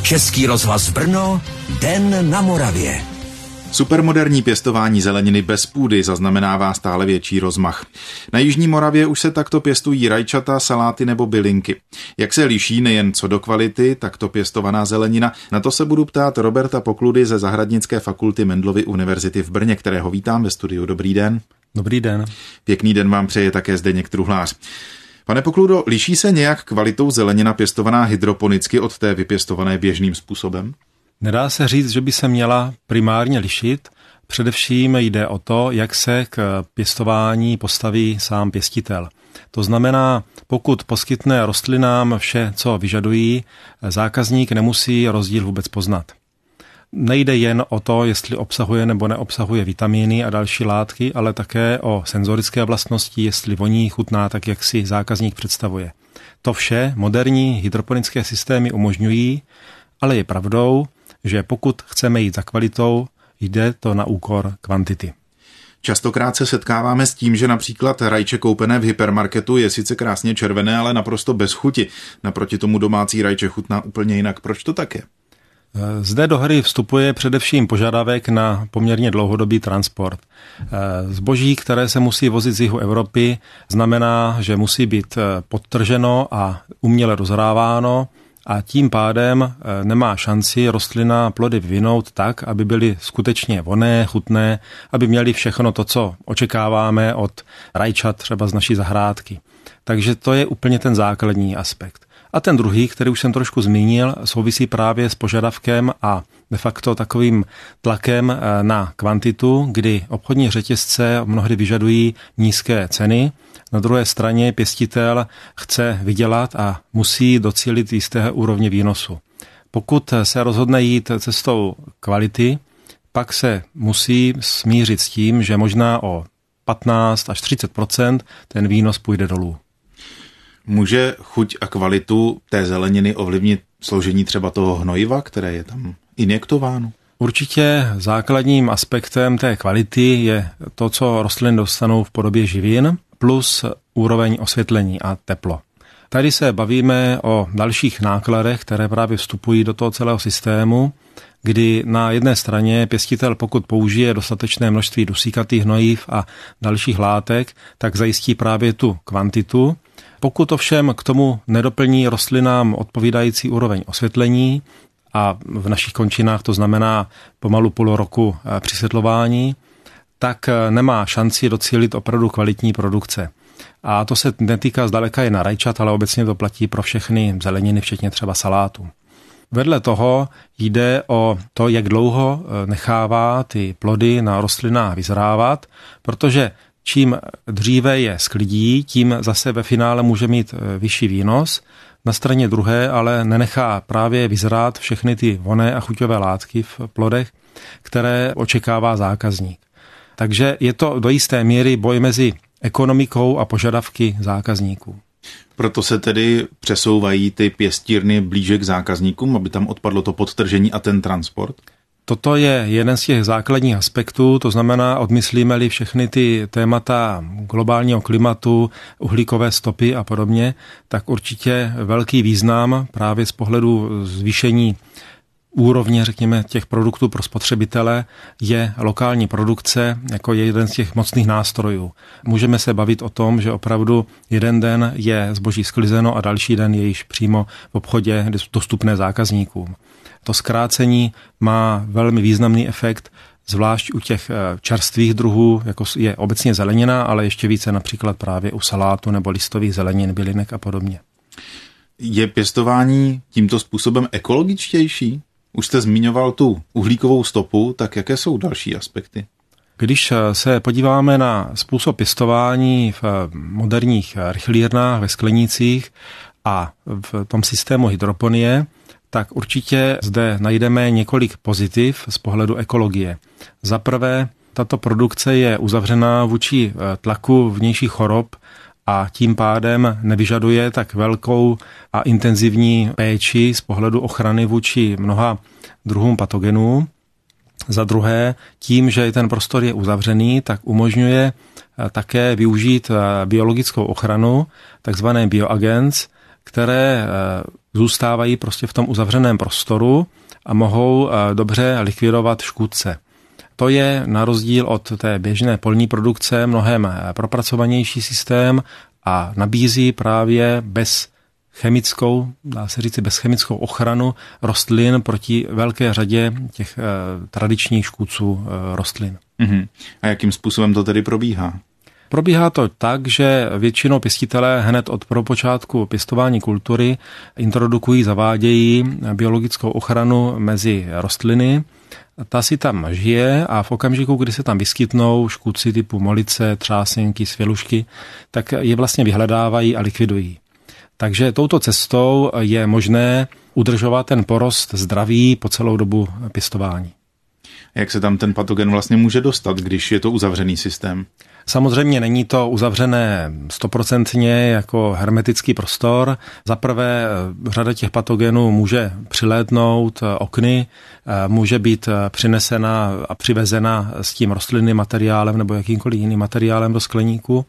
Český rozhlas Brno, Den na Moravě. Supermoderní pěstování zeleniny bez půdy zaznamenává stále větší rozmach. Na jižní Moravě už se takto pěstují rajčata, saláty nebo bylinky. Jak se liší nejen co do kvality, takto pěstovaná zelenina? Na to se budu ptát Roberta Pokludy ze Zahradnické fakulty Mendelovy univerzity v Brně, kterého vítám ve studiu. Dobrý den. Dobrý den. Pěkný den vám přeje také Zdeněk Truhlář. Pane Pokludo, liší se nějak kvalitou zelenina pěstovaná hydroponicky od té vypěstované běžným způsobem? Nedá se říct, že by se měla primárně lišit. Především jde o to, jak se k pěstování postaví sám pěstitel. To znamená, pokud poskytne rostlinám vše, co vyžadují, zákazník nemusí rozdíl vůbec poznat. Nejde jen o to, jestli obsahuje nebo neobsahuje vitamíny a další látky, ale také o senzorické vlastnosti, jestli voní, chutná tak, jak si zákazník představuje. To vše moderní hydroponické systémy umožňují, ale je pravdou, že pokud chceme jít za kvalitou, jde to na úkor kvantity. Častokrát se setkáváme s tím, že například rajče koupené v hypermarketu je sice krásně červené, ale naprosto bez chuti. Naproti tomu domácí rajče chutná úplně jinak. Proč to tak je? Zde do hry vstupuje především požadavek na poměrně dlouhodobý transport. Zboží, které se musí vozit z jihu Evropy, znamená, že musí být podtrženo a uměle rozhráváno, a tím pádem nemá šanci rostlina plody vyvinout tak, aby byly skutečně vonné, chutné, aby měly všechno to, co očekáváme od rajčat třeba z naší zahrádky. Takže to je úplně ten základní aspekt. A ten druhý, který už jsem trošku zmínil, souvisí právě s požadavkem a de facto takovým tlakem na kvantitu, kdy obchodní řetězce mnohdy vyžadují nízké ceny. Na druhé straně pěstitel chce vydělat a musí docílit jisté úrovně výnosu. Pokud se rozhodne jít cestou kvality, pak se musí smířit s tím, že možná o 15 až 30% ten výnos půjde dolů. Může chuť a kvalitu té zeleniny ovlivnit složení třeba toho hnojiva, které je tam injektováno? Určitě základním aspektem té kvality je to, co rostliny dostanou v podobě živin, plus úroveň osvětlení a teplo. Tady se bavíme o dalších nákladech, které právě vstupují do toho celého systému, kdy na jedné straně pěstitel, pokud použije dostatečné množství dusíkatých hnojiv a dalších látek, tak zajistí právě tu kvantitu. Pokud ovšem k tomu nedoplní rostlinám odpovídající úroveň osvětlení, a v našich končinách to znamená pomalu půl roku přisvětlování, tak nemá šanci docílit opravdu kvalitní produkce. A to se netýká zdaleka jen na rajčat, ale obecně to platí pro všechny zeleniny, včetně třeba salátů. Vedle toho jde o to, jak dlouho nechává ty plody na rostlinách vyzrávat, protože čím dříve je sklidí, tím zase ve finále může mít vyšší výnos. Na straně druhé ale nenechá právě vyzrát všechny ty vonné a chuťové látky v plodech, které očekává zákazník. Takže je to do jisté míry boj mezi ekonomikou a požadavky zákazníků. Proto se tedy přesouvají ty pěstírny blíže k zákazníkům, aby tam odpadlo to podtržení a ten transport? Toto je jeden z těch základních aspektů, to znamená, odmyslíme-li všechny ty témata globálního klimatu, uhlíkové stopy a podobně, tak určitě velký význam právě z pohledu zvýšení úrovně, řekněme, těch produktů pro spotřebitele je lokální produkce jako jeden z těch mocných nástrojů. Můžeme se bavit o tom, že opravdu jeden den je zboží sklizeno a další den je již přímo v obchodě dostupné zákazníkům. To zkrácení má velmi významný efekt, zvlášť u těch čerstvých druhů, jako je obecně zelenina, ale ještě více například právě u salátu nebo listových zelenin, bylinek a podobně. Je pěstování tímto způsobem ekologičtější? Už jste zmiňoval tu uhlíkovou stopu, tak jaké jsou další aspekty? Když se podíváme na způsob pěstování v moderních rychlírnách, ve sklenících a v tom systému hydroponie, tak určitě zde najdeme několik pozitiv z pohledu ekologie. Za prvé, tato produkce je uzavřená vůči tlaku vnějších chorob a tím pádem nevyžaduje tak velkou a intenzivní péči z pohledu ochrany vůči mnoha druhům patogenů. Za druhé, tím, že ten prostor je uzavřený, tak umožňuje také využít biologickou ochranu, takzvané bioagens, které zůstávají prostě v tom uzavřeném prostoru a mohou dobře likvidovat škůdce. To je na rozdíl od té běžné polní produkce mnohem propracovanější systém a nabízí právě dá se říct, bezchemickou ochranu rostlin proti velké řadě těch tradičních škůdců rostlin. A jakým způsobem to tedy probíhá? Probíhá to tak, že většinou pěstitelé hned od prvopočátku pěstování kultury zavádějí biologickou ochranu mezi rostliny. Ta si tam žije a v okamžiku, kdy se tam vyskytnou škůdci typu molice, třásenky, svělušky, tak je vlastně vyhledávají a likvidují. Takže touto cestou je možné udržovat ten porost zdravý po celou dobu pěstování. Jak se tam ten patogen vlastně může dostat, když je to uzavřený systém? Samozřejmě není to uzavřené 100% jako hermetický prostor. Zaprvé řada těch patogenů může přilétnout okny, může být přinesena a přivezena s tím rostlinným materiálem nebo jakýmkoliv jiným materiálem do skleníku.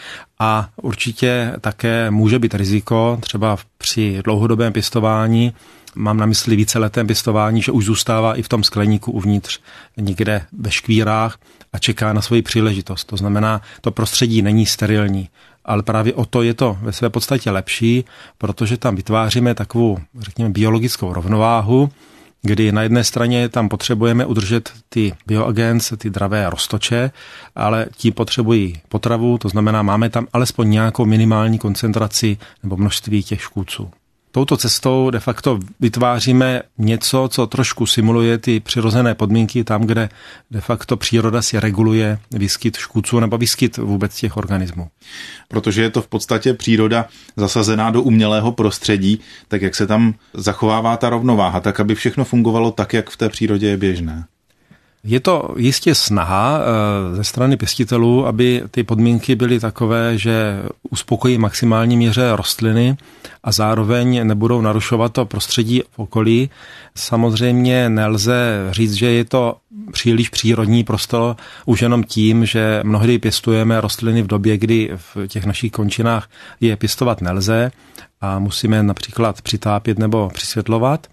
A určitě také může být riziko, třeba při dlouhodobém pěstování, mám na mysli víceletém pěstování, že už zůstává i v tom skleníku uvnitř, někde ve škvírách a čeká na svoji příležitost. To znamená, to prostředí není sterilní, ale právě o to je to ve své podstatě lepší, protože tam vytváříme takovou, řekněme, biologickou rovnováhu, kdy na jedné straně tam potřebujeme udržet ty bioagens, ty dravé roztoče, ale ti potřebují potravu, to znamená, máme tam alespoň nějakou minimální koncentraci nebo množství těch škůdců. Touto cestou de facto vytváříme něco, co trošku simuluje ty přirozené podmínky tam, kde de facto příroda si reguluje výskyt škůdců nebo výskyt vůbec těch organismů. Protože je to v podstatě příroda zasazená do umělého prostředí, tak jak se tam zachovává ta rovnováha, tak aby všechno fungovalo tak, jak v té přírodě je běžné. Je to jistě snaha ze strany pěstitelů, aby ty podmínky byly takové, že uspokojí maximální míře rostliny a zároveň nebudou narušovat to prostředí v okolí. Samozřejmě nelze říct, že je to příliš přírodní prostor už jenom tím, že mnohdy pěstujeme rostliny v době, kdy v těch našich končinách je pěstovat nelze a musíme například přitápět nebo přisvětlovat.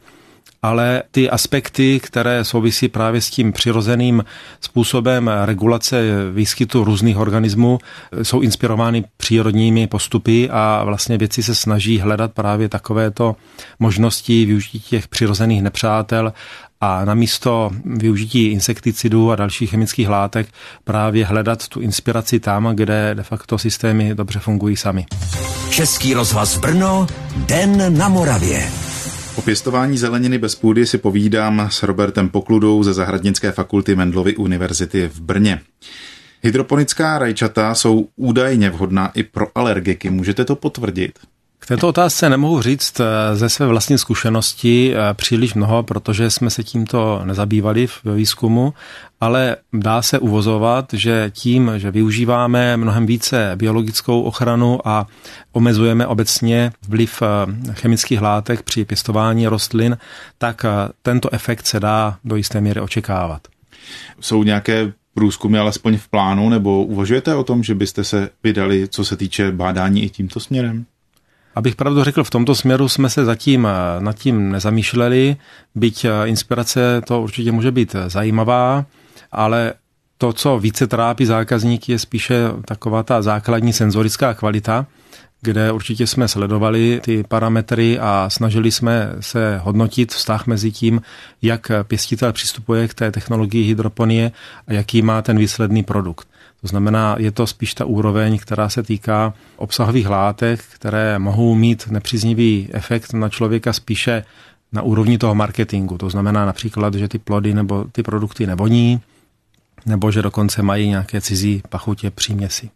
Ale ty aspekty, které souvisí právě s tím přirozeným způsobem regulace výskytu různých organismů, jsou inspirovány přírodními postupy a vlastně vědci se snaží hledat právě takovéto možnosti využití těch přirozených nepřátel a namísto využití insekticidů a dalších chemických látek právě hledat tu inspiraci tam, kde de facto systémy dobře fungují sami. Český rozhlas Brno, Den na Moravě. O pěstování zeleniny bez půdy si povídám s Robertem Pokludou ze Zahradnické fakulty Mendelovy univerzity v Brně. Hydroponická rajčata jsou údajně vhodná i pro alergiky. Můžete to potvrdit? K této otázce nemohu říct ze své vlastní zkušenosti příliš mnoho, protože jsme se tímto nezabývali ve výzkumu, ale dá se uvozovat, že tím, že využíváme mnohem více biologickou ochranu a omezujeme obecně vliv chemických látek při pěstování rostlin, tak tento efekt se dá do jisté míry očekávat. Jsou nějaké průzkumy alespoň v plánu, nebo uvažujete o tom, že byste se vydali, co se týče bádání i tímto směrem? Abych pravdu řekl, v tomto směru jsme se zatím nad tím nezamýšleli, byť inspirace to určitě může být zajímavá, ale to, co více trápí zákazníky, je spíše taková ta základní senzorická kvalita, kde určitě jsme sledovali ty parametry a snažili jsme se hodnotit vztah mezi tím, jak pěstitel přistupuje k té technologii hydroponie a jaký má ten výsledný produkt. To znamená, je to spíš ta úroveň, která se týká obsahových látek, které mohou mít nepříznivý efekt na člověka spíše na úrovni toho marketingu. To znamená například, že ty plody nebo ty produkty nevoní, nebo že dokonce mají nějaké cizí pachutě, příměsi.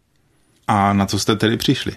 A na co jste tedy přišli?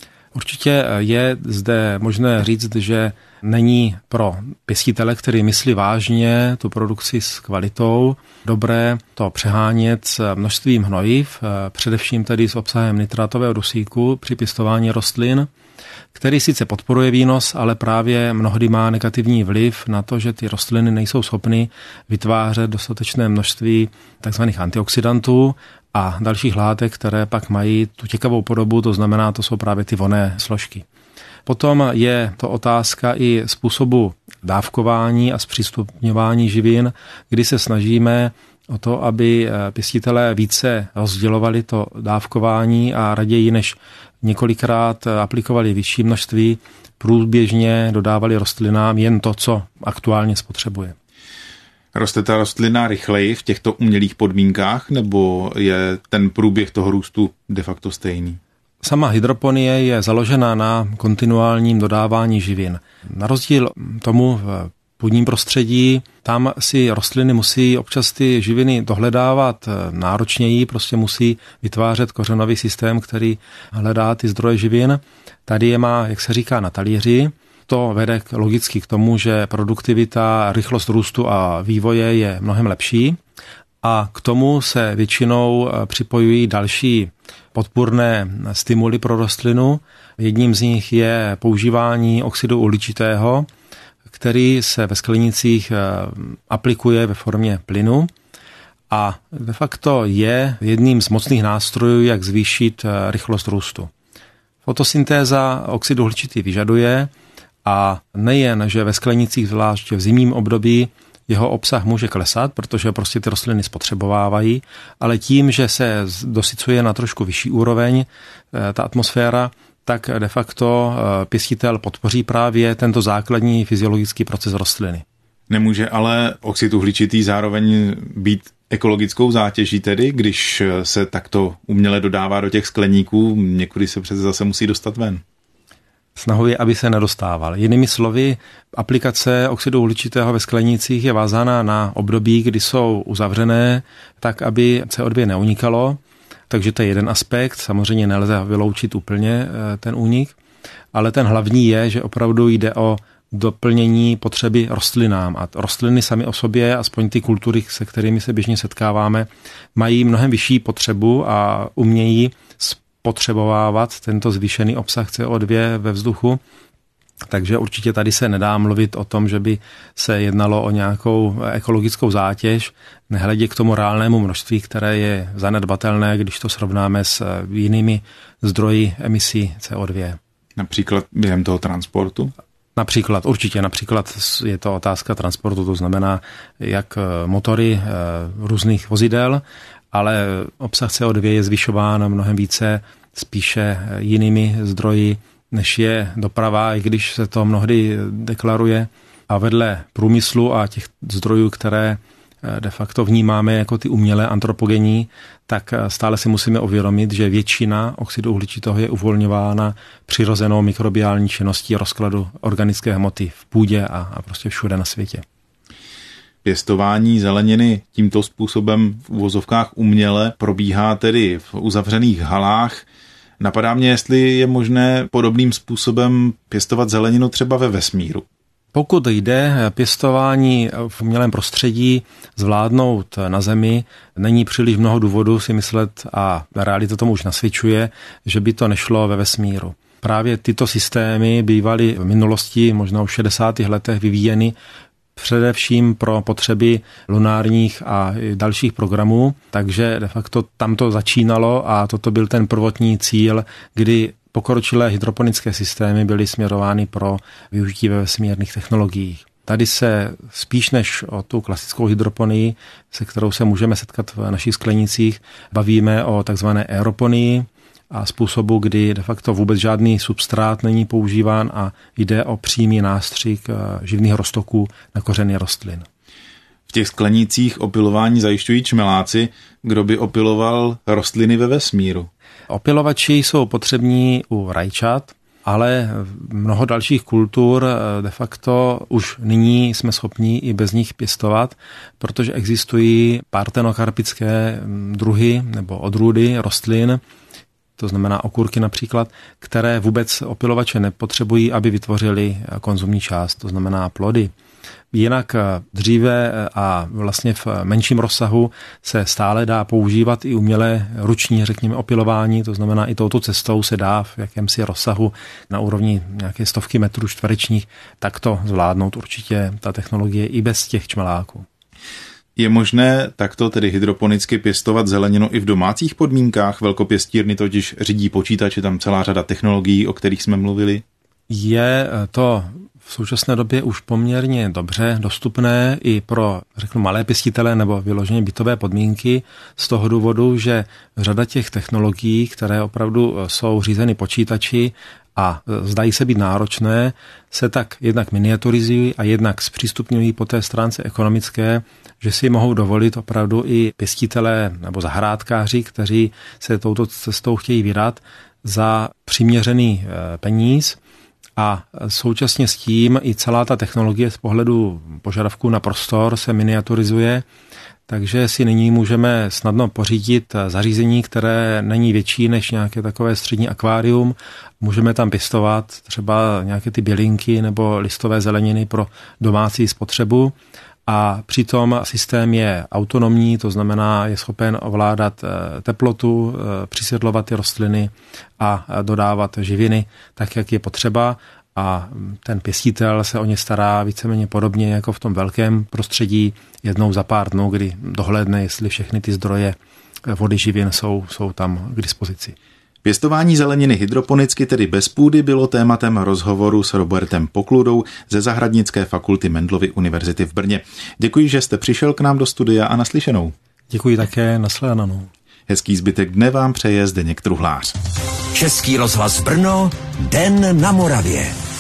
Určitě je zde možné říct, že není pro pěstitele, který myslí vážně tu produkci s kvalitou, dobré to přehánět s množstvím hnojiv, především tedy s obsahem nitratového dusíku při pěstování rostlin, který sice podporuje výnos, ale právě mnohdy má negativní vliv na to, že ty rostliny nejsou schopny vytvářet dostatečné množství tzv. Antioxidantů a dalších látek, které pak mají tu těkavou podobu, to znamená, to jsou právě ty vonné složky. Potom je to otázka i způsobu dávkování a zpřístupňování živin, kdy se snažíme o to, aby pěstitelé více rozdělovali to dávkování a raději než několikrát aplikovali vyšší množství, průběžně dodávali rostlinám jen to, co aktuálně spotřebuje. Roste ta rostlina rychleji v těchto umělých podmínkách, nebo je ten průběh toho růstu de facto stejný? Sama hydroponie je založena na kontinuálním dodávání živin. Na rozdíl tomu v půdním prostředí, tam si rostliny musí občas ty živiny dohledávat náročněji, prostě musí vytvářet kořenový systém, který hledá ty zdroje živin. Tady je má, jak se říká, na talíři. To vede logicky k tomu, že produktivita, rychlost růstu a vývoje je mnohem lepší. A k tomu se většinou připojují další podpůrné stimuly pro rostlinu. Jedním z nich je používání oxidu uhličitého, který se ve sklenicích aplikuje ve formě plynu a de facto je jedním z mocných nástrojů, jak zvýšit rychlost růstu. Fotosyntéza oxid uhličitý vyžaduje a nejen, že ve sklenicích, zvláště v zimním období, jeho obsah může klesat, protože prostě ty rostliny spotřebovávají, ale tím, že se dosycuje na trošku vyšší úroveň ta atmosféra, tak de facto pěstitel podpoří právě tento základní fyziologický proces rostliny. Nemůže ale oxid uhličitý zároveň být ekologickou zátěží tedy, když se takto uměle dodává do těch skleníků, někudy se přece zase musí dostat ven. Snahou je, aby se nedostával. Jinými slovy, aplikace oxidu uhličitého ve sklenících je vázána na období, kdy jsou uzavřené, tak aby CO2 neunikalo. Takže to je jeden aspekt, samozřejmě nelze vyloučit úplně ten únik, ale ten hlavní je, že opravdu jde o doplnění potřeby rostlinám. A rostliny sami o sobě, aspoň ty kultury, se kterými se běžně setkáváme, mají mnohem vyšší potřebu a umějí spotřebovávat tento zvýšený obsah CO2 ve vzduchu. Takže určitě tady se nedá mluvit o tom, že by se jednalo o nějakou ekologickou zátěž, nehledě k tomu reálnému množství, které je zanedbatelné, když to srovnáme s jinými zdroji emisí CO2. Například během toho transportu? Například je to otázka transportu, to znamená jak motory různých vozidel, ale obsah CO2 je zvyšován mnohem více spíše jinými zdroji, než je doprava, i když se to mnohdy deklaruje. A vedle průmyslu a těch zdrojů, které de facto vnímáme jako ty umělé antropogenní, tak stále si musíme uvědomit, že většina oxidu uhličitého je uvolňována přirozenou mikrobiální činností rozkladu organické hmoty v půdě a prostě všude na světě. Pěstování zeleniny tímto způsobem v uvozovkách uměle probíhá tedy v uzavřených halách. Napadá mě, jestli je možné podobným způsobem pěstovat zeleninu třeba ve vesmíru. Pokud jde pěstování v umělém prostředí zvládnout na Zemi, není příliš mnoho důvodů si myslet, a realita tomu už nasvědčuje, že by to nešlo ve vesmíru. Právě tyto systémy bývaly v minulosti, možná už v 60. letech vyvíjeny především pro potřeby lunárních a dalších programů, takže de facto tam to začínalo a toto byl ten prvotní cíl, kdy pokročilé hydroponické systémy byly směrovány pro využití ve vesmírných technologiích. Tady se spíš než o tu klasickou hydroponii, se kterou se můžeme setkat v našich sklenicích, bavíme o takzvané aeroponii a způsobu, kdy de facto vůbec žádný substrát není používán a jde o přímý nástřik živných roztoků na kořeny rostlin. V těch sklenících opilování zajišťují čmeláci. Kdo by opiloval rostliny ve vesmíru? Opilovači jsou potřební u rajčat, ale mnoho dalších kultur de facto už nyní jsme schopni i bez nich pěstovat, protože existují partenokarpické druhy nebo odrůdy rostlin, to znamená okurky například, které vůbec opilovače nepotřebují, aby vytvořili konzumní část, to znamená plody. Jinak dříve a vlastně v menším rozsahu se stále dá používat i umělé ruční, řekněme, opilování, to znamená i touto cestou se dá v jakémsi rozsahu na úrovni nějaké stovky metrů čtverečních takto zvládnout určitě ta technologie i bez těch čmeláků. Je možné takto tedy hydroponicky pěstovat zeleninu i v domácích podmínkách? Velkopěstírny totiž řídí počítače, tam celá řada technologií, o kterých jsme mluvili. Je to v současné době už poměrně dobře dostupné i pro, řeknu, malé pěstitele nebo vyloženě bytové podmínky z toho důvodu, že řada těch technologií, které opravdu jsou řízeny počítači a zdají se být náročné, se tak jednak miniaturizují a jednak zpřístupňují po té stránce ekonomické, že si mohou dovolit opravdu i pěstitelé nebo zahrádkáři, kteří se touto cestou chtějí vydat za přiměřený peníz. A současně s tím i celá ta technologie z pohledu požadavků na prostor se miniaturizuje, takže si nyní můžeme snadno pořídit zařízení, které není větší než nějaké takové střední akvárium. Můžeme tam pěstovat třeba nějaké ty bylinky nebo listové zeleniny pro domácí spotřebu. A přitom systém je autonomní, to znamená, je schopen ovládat teplotu, přisedlovat ty rostliny a dodávat živiny tak, jak je potřeba. A ten pěstitel se o ně stará víceméně podobně jako v tom velkém prostředí jednou za pár dnů, kdy dohlédne, jestli všechny ty zdroje vody živin jsou tam k dispozici. Pěstování zeleniny hydroponicky, tedy bez půdy, bylo tématem rozhovoru s Robertem Pokludou ze Zahradnické fakulty Mendelovy univerzity v Brně. Děkuji, že jste přišel k nám do studia a naslyšenou. Děkuji také, nashledanou. Hezký zbytek dne vám přeje Zdeněk Truhlář. Český rozhlas Brno, Den na Moravě.